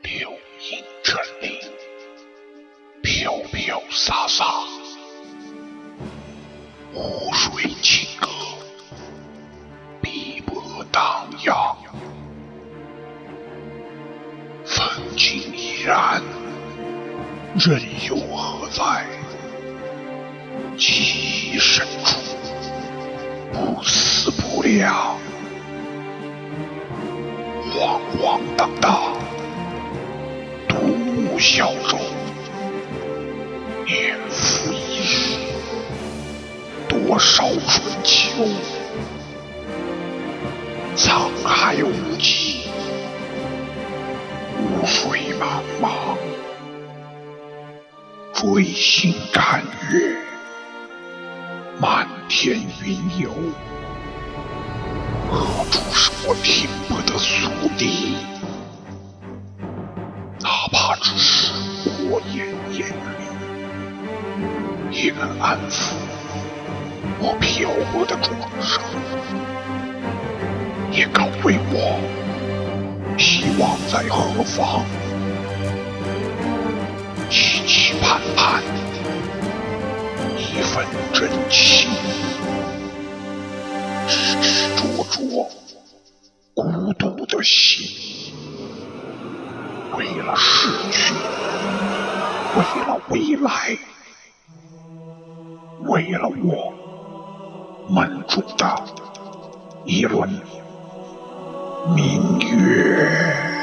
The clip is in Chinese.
流萤成林，飘飘洒洒，湖水清歌，碧波荡漾，风景依然，人又何在？记忆深处，不死不凉，晃晃荡荡，独木小舟，年复一日，多少春秋，沧海无际，湖水茫茫，追星赶月，漫天云游，何处是我停泊的宿地？哪怕只是过眼烟云，也能安抚我漂泊的壮声，也告慰我希望在何方，期期盼盼，一份真情，执执着着，孤独的心，为了逝去，为了未来，为了我梦中的一轮明月。